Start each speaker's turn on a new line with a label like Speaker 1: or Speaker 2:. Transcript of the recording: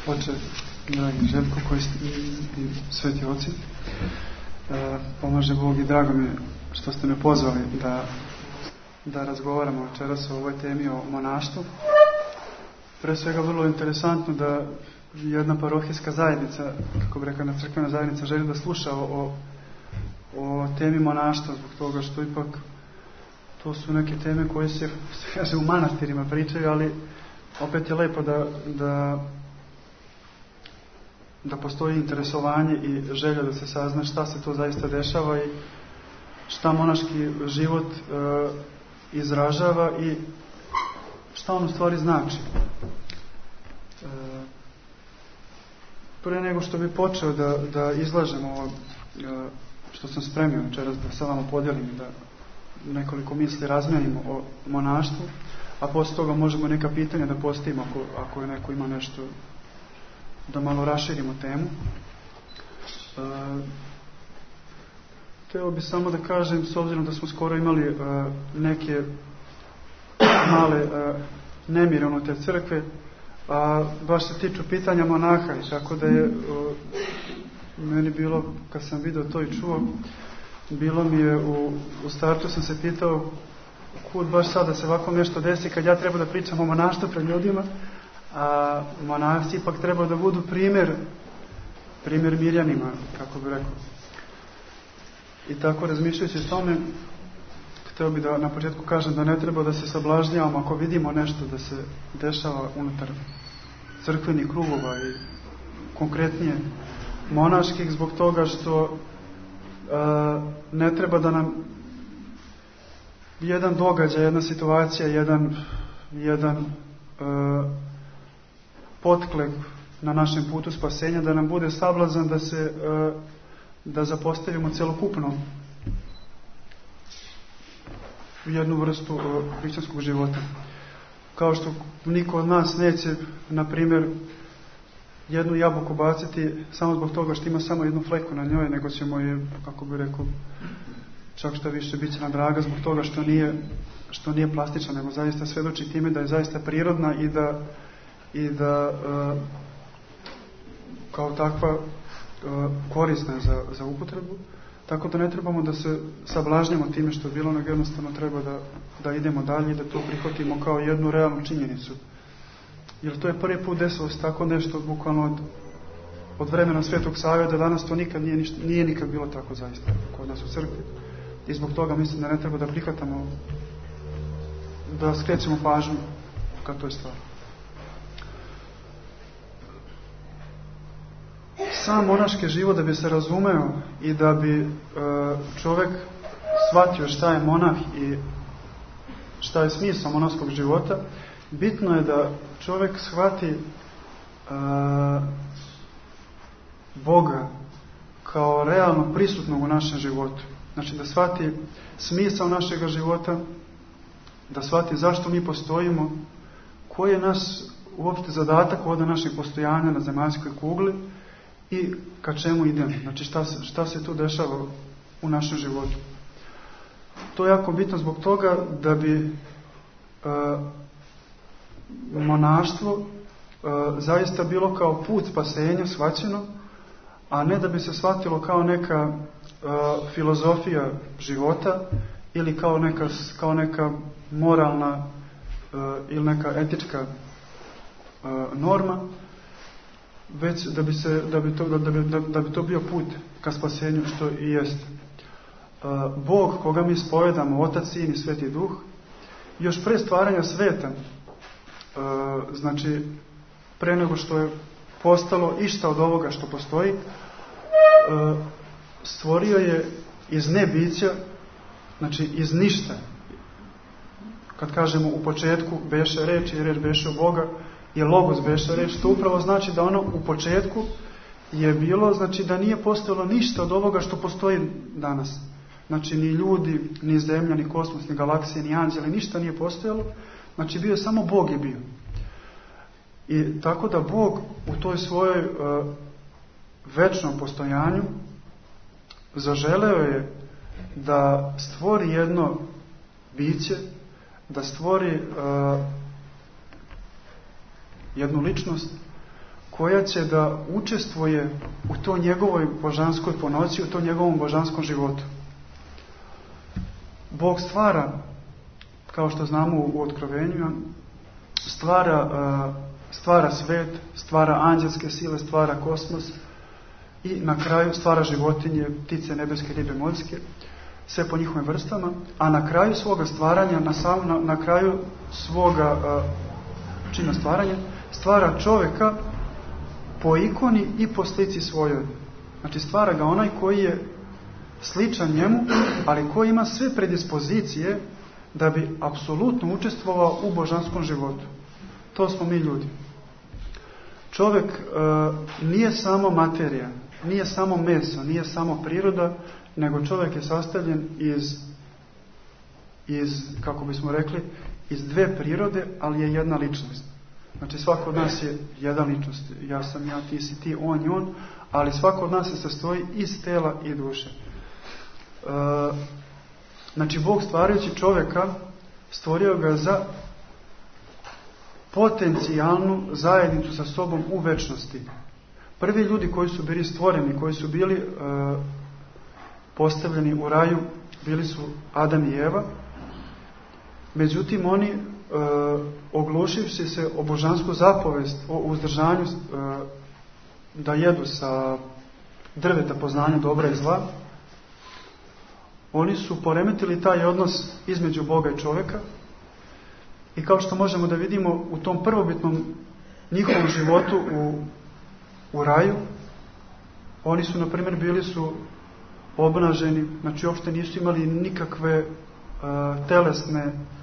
Speaker 1: Oče, dragi Željko, koji ste i sveti oci, pomaže Bog i drago mi što ste me pozvali da razgovaramo večeras o ovoj temi, o monaštvu. Pre svega vrlo interesantno da jedna parohijska zajednica, kako bi rekao, jedna crkvena zajednica želi da sluša o temi monaštva, zbog toga što ipak to su neke teme koje se u manastirima pričaju, ali opet je lepo da postoji interesovanje i želja da se sazna šta se to zaista dešava i šta monaški život izražava i šta on u stvari znači. Prije nego što bi počeo da izlažem ovo što sam spremio večeras da sa vama podijelim, da nekoliko misli razmijenimo o monaštvu, a posle toga možemo neka pitanja da postavimo ako je neko ima nešto, da malo raširimo temu. Hteo bi samo da kažem, s obzirom da smo skoro imali neke male nemire unutar crkve, a baš se tiču pitanja monaha, i tako da je meni bilo, kad sam vidio to i čuo, bilo mi je u startu sam se pitao kud baš sada se ovako nešto desi kad ja treba da pričam o monaštvu pred ljudima, a monasi ipak treba da budu primjer mirjanima, kako bi rekao. I tako razmišljajući o tome, hteo bi da na početku kažem da ne treba da se sablažnjavamo ako vidimo nešto da se dešava unutar crkvenih krugova i konkretnije monaških, zbog toga što ne treba da nam jedan događaj, jedna situacija, jedan potklep na našem putu spasenja, da nam bude sablazan da zapostavimo celokupno jednu vrstu hrišćanskog života. Kao što niko od nas neće, na primjer, jednu jabuku baciti samo zbog toga što ima samo jednu fleku na njoj, nego ćemo je, kako bi rekao, čak što više bit će nam draga zbog toga što nije plastična, nego zaista svedoči time da je zaista prirodna i da kao takva korisna za upotrebu. Tako da ne trebamo da se sablažnjamo time što je bilo, nego jednostavno treba da idemo dalje i da to prihvatimo kao jednu realnu činjenicu. Jer to je prvi put desilo se tako nešto bukvalno od vremena Svetog Save, da danas to nikad nije nikad bilo tako zaista kod nas u crkvi. I zbog toga mislim da ne treba da prihvatamo, da skrećemo pažnju ka toj stvari. Sam monaški život, da bi se razumeo i da bi čovjek shvatio šta je monah i šta je smisao monaškog života, bitno je da čovjek shvati Boga kao realno prisutnog u našem životu. Znači da shvati smisao našeg života, da shvati zašto mi postojimo, koji je naš uopšte zadatak ovdje našeg postojanja na zemaljskoj kugli i ka čemu idemo. Znači šta se tu dešava u našem životu. To je jako bitno zbog toga da bi monaštvo zaista bilo kao put spasenja shvaćeno, a ne da bi se shvatilo kao neka filozofija života ili kao neka moralna ili neka etička norma, već da bi to bio put ka spasenju, što i jest. Bog koga mi ispovedamo, Otac, Sin i Sveti Duh, još pre stvaranja sveta, znači pre nego što je postalo išta od ovoga što postoji, stvorio je iz nebića, znači iz ništa. Kad kažemo u početku beše reč i reč beše u Boga, je logos beše reč, to upravo znači da ono u početku je bilo, znači da nije postojalo ništa od ovoga što postoji danas. Znači ni ljudi, ni zemlja, ni kosmos, ni galaksije, ni anđeli, ništa nije postojalo. Znači bio je samo Bog je bio. I tako da Bog u toj svojoj večnom postojanju zaželeo je da stvori jedno biće, da stvori jednu ličnost koja će da učestvuje u toj njegovoj božanskoj ponoći, u tom njegovom božanskom životu. Bog stvara, kao što znamo u Otkrovenju, stvara svet, stvara anđelske sile, stvara kosmos i na kraju stvara životinje, ptice, nebeske, ribe, morske, sve po njihovim vrstama, a na kraju svoga stvaranja, na kraju svoga čina stvaranja, stvara čoveka po ikoni i po slici svojoj. Znači stvara ga onaj koji je sličan njemu, ali koji ima sve predispozicije da bi apsolutno učestvovao u božanskom životu. To smo mi ljudi. Čovjek nije samo materija, nije samo meso, nije samo priroda, nego čovjek je sastavljen iz, kako bismo rekli, iz dve prirode, ali je jedna ličnost. Znači svako od nas je jedna ličnost. Ja sam ja, ti si ti, on i on, ali svako od nas se sastoji iz tela i duše. Znači Bog stvarajući čovjeka stvorio ga za potencijalnu zajednicu sa sobom u večnosti. Prvi ljudi koji su bili stvoreni, koji su bili postavljeni u raju, bili su Adam i Eva. Međutim, oni oglušivši se o božansku zapovest, o uzdržanju da jedu sa drveta poznanja dobra i zla, oni su poremetili taj odnos između Boga i čovjeka i kao što možemo da vidimo u tom prvobitnom njihovom životu u raju, oni su, na primjer, bili su obnaženi, znači uopšte nisu imali nikakve telesne